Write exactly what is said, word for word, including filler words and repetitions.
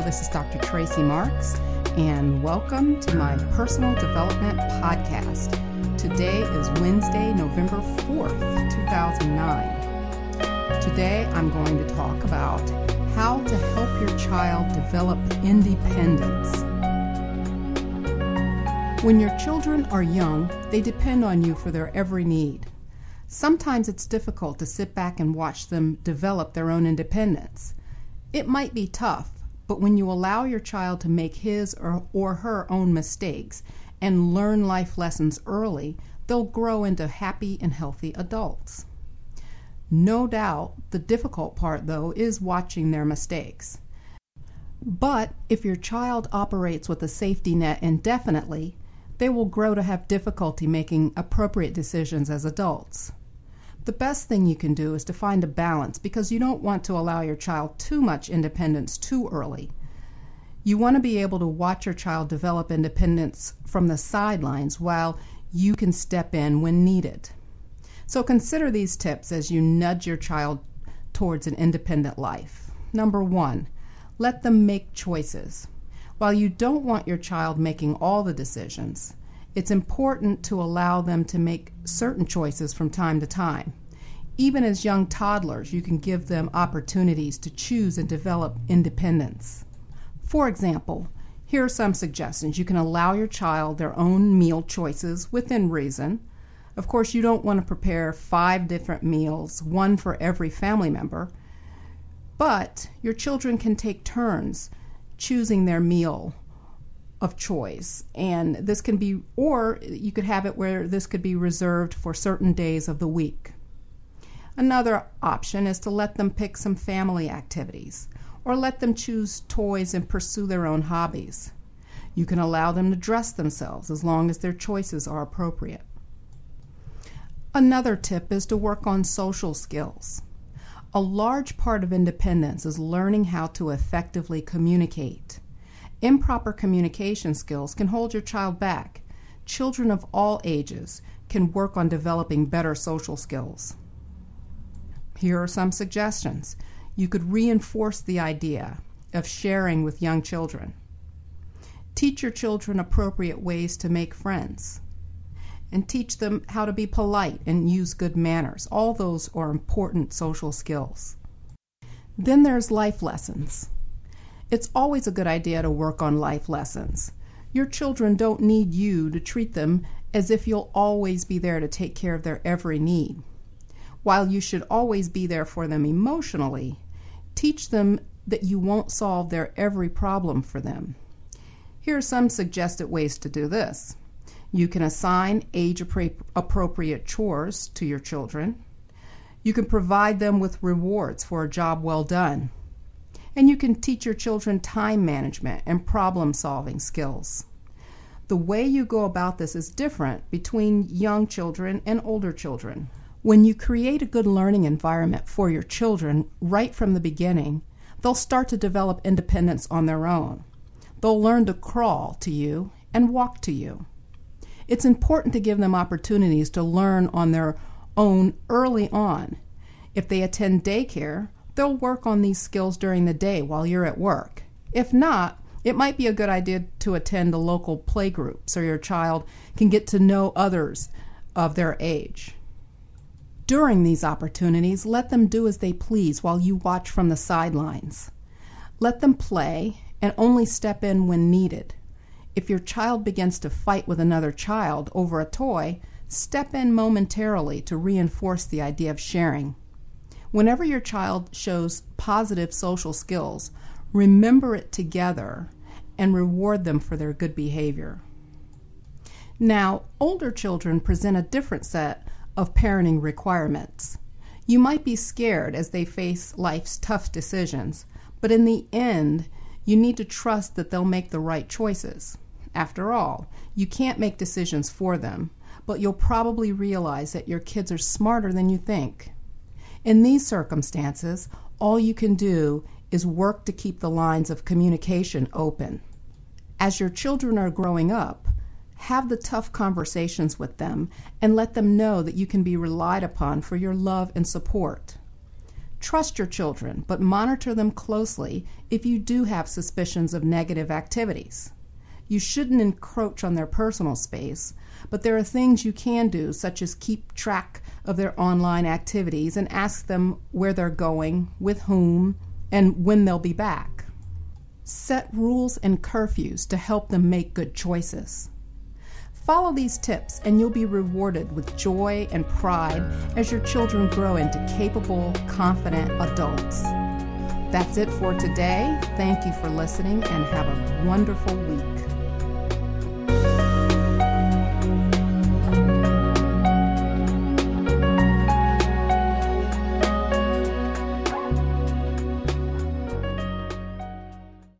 this is Doctor Tracy Marks, and welcome to my Personal Development Podcast. Today is Wednesday, November fourth, two thousand nine. Today I'm going to talk about how to help your child develop independence. When your children are young, they depend on you for their every need. Sometimes it's difficult to sit back and watch them develop their own independence. It might be tough, but when you allow your child to make his or, or her own mistakes and learn life lessons early, they'll grow into happy and healthy adults. No doubt, the difficult part, though, is watching their mistakes. But if your child operates with a safety net indefinitely, they will grow to have difficulty making appropriate decisions as adults. The best thing you can do is to find a balance, because you don't want to allow your child too much independence too early. You want to be able to watch your child develop independence from the sidelines while you can step in when needed. So consider these tips as you nudge your child towards an independent life. Number one, let them make choices. While you don't want your child making all the decisions, it's important to allow them to make certain choices from time to time. Even as young toddlers, you can give them opportunities to choose and develop independence. For example, here are some suggestions. You can allow your child their own meal choices within reason. Of course, you don't want to prepare five different meals, one for every family member, but your children can take turns choosing their meal of choice, and this can be, or you could have it where this could be reserved for certain days of the week. Another option is to let them pick some family activities, or let them choose toys and pursue their own hobbies. You can allow them to dress themselves as long as their choices are appropriate. Another tip is to work on social skills. A large part of independence is learning how to effectively communicate. Improper communication skills can hold your child back. Children of all ages can work on developing better social skills. Here are some suggestions. You could reinforce the idea of sharing with young children. Teach your children appropriate ways to make friends. And teach them how to be polite and use good manners. All those are important social skills. Then there's life lessons. It's always a good idea to work on life lessons. Your children don't need you to treat them as if you'll always be there to take care of their every need. While you should always be there for them emotionally, teach them that you won't solve their every problem for them. Here are some suggested ways to do this. You can assign age-appropriate chores to your children. You can provide them with rewards for a job well done. And you can teach your children time management and problem-solving skills. The way you go about this is different between young children and older children. When you create a good learning environment for your children right from the beginning, they'll start to develop independence on their own. They'll learn to crawl to you and walk to you. It's important to give them opportunities to learn on their own early on. If they attend daycare, they'll work on these skills during the day while you're at work. If not, it might be a good idea to attend a local play group so your child can get to know others of their age. During these opportunities, let them do as they please while you watch from the sidelines. Let them play and only step in when needed. If your child begins to fight with another child over a toy, step in momentarily to reinforce the idea of sharing. Whenever your child shows positive social skills, remember it together and reward them for their good behavior. Now, older children present a different set of parenting requirements. You might be scared as they face life's tough decisions, but in the end, you need to trust that they'll make the right choices. After all, you can't make decisions for them, but you'll probably realize that your kids are smarter than you think. In these circumstances, all you can do is work to keep the lines of communication open. As your children are growing up, have the tough conversations with them and let them know that you can be relied upon for your love and support. Trust your children, but monitor them closely if you do have suspicions of negative activities. You shouldn't encroach on their personal space, but there are things you can do, such as keep track of their online activities and ask them where they're going, with whom, and when they'll be back. Set rules and curfews to help them make good choices. Follow these tips and you'll be rewarded with joy and pride as your children grow into capable, confident adults. That's it for today. Thank you for listening and have a wonderful week.